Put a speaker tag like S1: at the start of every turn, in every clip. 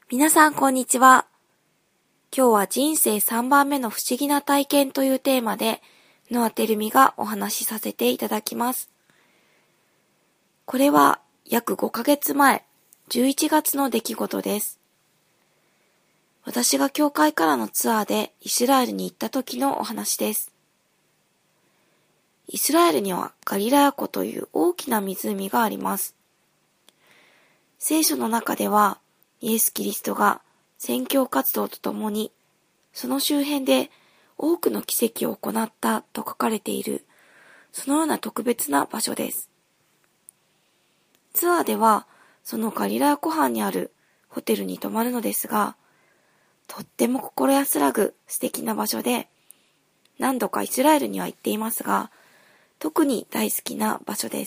S1: 皆さんこんにちは。今日は人生3番目の不思議な体験というテーマで、ノアテルミがお話しさせていただきます。これは約5ヶ月前、11月の出来事です。私が教会からのツアーでイスラエルに行った時のお話です。イスラエルにはガリラヤ湖という大きな湖があります。聖書の中では、イエス・キリストが宣教活動とともに、その周辺で多くの奇跡を行ったと書かれている、そのような特別な場所です。ツアーでは、そのガリラヤ湖畔にあるホテルに泊まるのですが、とっても心安らぐ素敵な場所で、何度かイスラエルには行っていますが、特に大好きな場所です。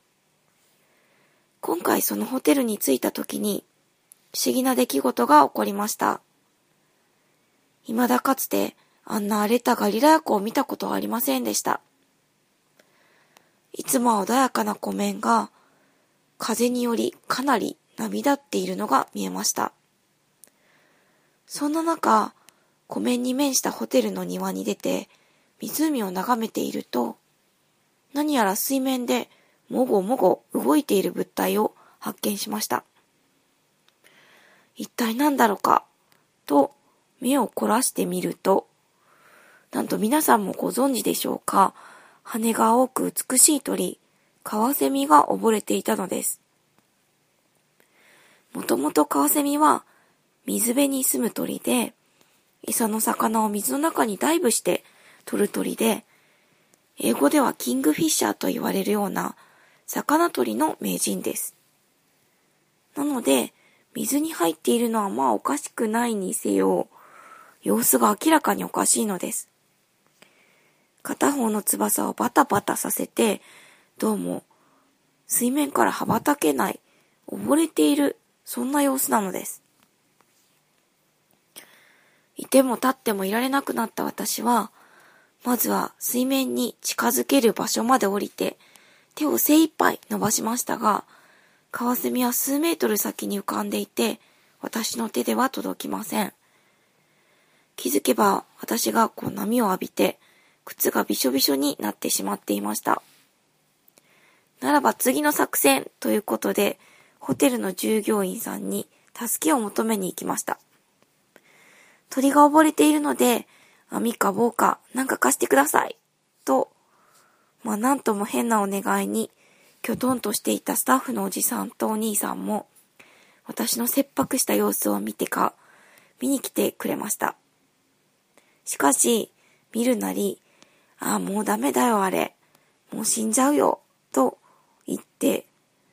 S1: 今回そのホテルに着いた時に、不思議な出来事が起こりました。未だかつてあんな荒れたガリラヤ湖を見たことはありませんでした。いつもは穏やかな湖面が風によりかなり波立っているのが見えました。そんな中、湖面に面したホテルの庭に出て湖を眺めていると、何やら水面でもごもご動いている物体を発見しました。一体何だろうかと目を凝らしてみると、なんと皆さんもご存知でしょうか、羽が青く美しい鳥、カワセミが溺れていたのです。もともとカワセミは水辺に住む鳥で、餌の魚を水の中にダイブして取る鳥で、英語ではキングフィッシャーと言われるような魚取りの名人です。なので、水に入っているのはまあおかしくないにせよ、様子が明らかにおかしいのです。片方の翼をバタバタさせて、どうも水面から羽ばたけない、溺れている、そんな様子なのです。いても立ってもいられなくなった私は、まずは水面に近づける場所まで降りて、手を精一杯伸ばしましたが、カワセミは数メートル先に浮かんでいて、私の手では届きません。気づけば私が波を浴びて、靴がびしょびしょになってしまっていました。ならば次の作戦ということで、ホテルの従業員さんに助けを求めに行きました。鳥が溺れているので、網か棒かなんか貸してください。と、なんとも変なお願いに、きょとんとしていたスタッフのおじさんとお兄さんも、私の切迫した様子を見に来てくれました。しかし、見るなり、もうダメだよあれ。もう死んじゃうよ。と言って、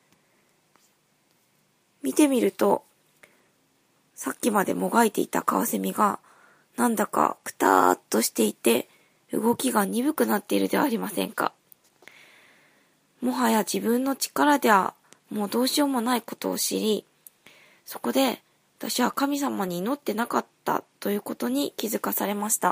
S1: 見てみると、さっきまでもがいていたカワセミが、なんだかくたーっとしていて、動きが鈍くなっているではありませんか。もはや自分の力ではもうどうしようもないことを知り、そこで私は神様に祈ってなかったということに気づかされました。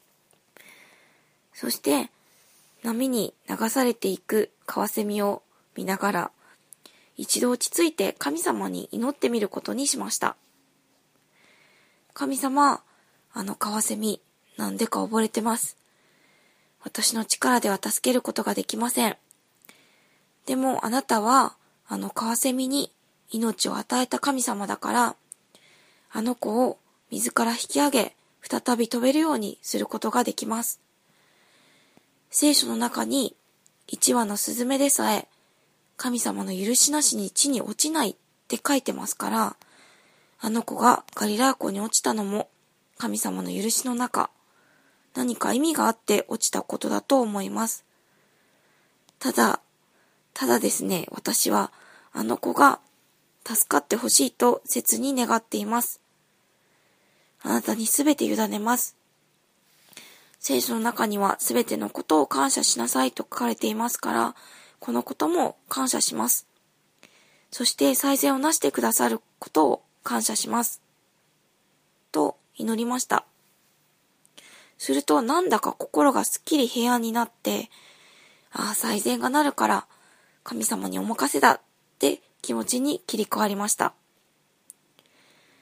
S1: そして波に流されていくカワセミを見ながら、一度落ち着いて神様に祈ってみることにしました。神様、あのカワセミ、なんでか溺れてます。私の力では助けることができません。でもあなたはあのカワセミに命を与えた神様だから、あの子を水から引き上げ、再び飛べるようにすることができます。聖書の中に1羽のスズメでさえ神様の許しなしに地に落ちないって書いてますから、あの子がガリラヤ湖に落ちたのも神様の許しの中、何か意味があって落ちたことだと思います。ただですね、私はあの子が助かってほしいと切に願っています。あなたにすべて委ねます。聖書の中にはすべてのことを感謝しなさいと書かれていますから、このことも感謝します。そして最善をなしてくださることを感謝します。と祈りました。するとなんだか心がすっきり平安になって、最善がなるから神様にお任せだって気持ちに切り替わりました。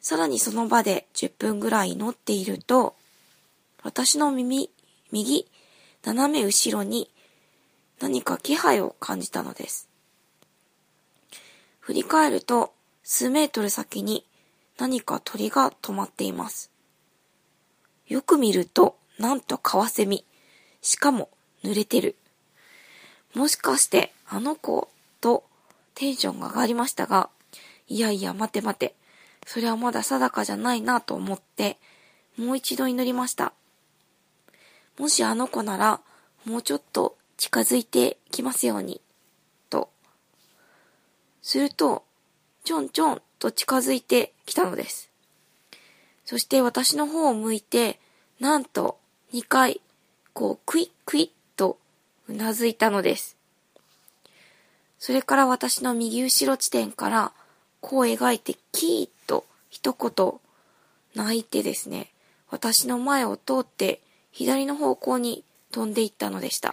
S1: さらにその場で10分ぐらい祈っていると、私の右斜め後ろに何か気配を感じたのです。振り返ると、数メートル先に何か鳥が止まっています。よく見ると、なんとカワセミ。しかも濡れてる。もしかしてあの子とテンションが上がりましたが、いやいや待て待て。それはまだ定かじゃないなと思って、もう一度祈りました。もしあの子なら、もうちょっと近づいてきますように、と。すると、ちょんちょんと近づいてきたのです。そして私の方を向いて、なんと2回、クイックイッとうなずいたのです。それから私の右後ろ地点から弧を描いてキーッと一言泣いてですね、私の前を通って左の方向に飛んでいったのでした。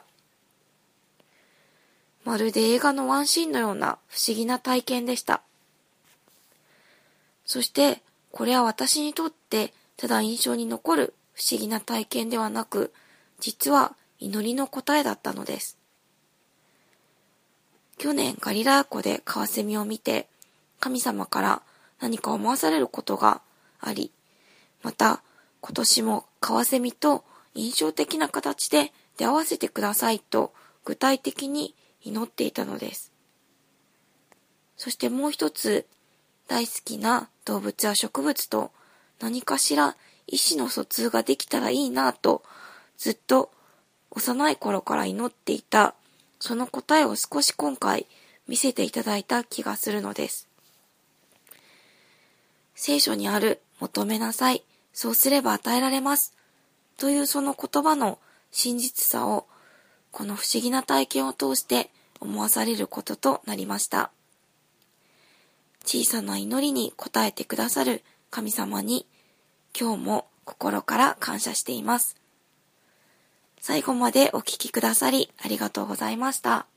S1: まるで映画のワンシーンのような不思議な体験でした。そしてこれは私にとってただ印象に残る不思議な体験ではなく、実は祈りの答えだったのです。去年ガリラヤ湖でカワセミを見て、神様から何か思わされることがあり、また今年もカワセミと印象的な形で出会わせてくださいと具体的に祈っていたのです。そしてもう一つ、大好きな動物や植物と何かしら意思の疎通ができたらいいなとずっと幼い頃から祈っていた、その答えを少し今回見せていただいた気がするのです。聖書にある求めなさい、そうすれば与えられますというその言葉の真実さをこの不思議な体験を通して思わされることとなりました。小さな祈りに応えてくださる神様に今日も心から感謝しています。最後までお聞きくださりありがとうございました。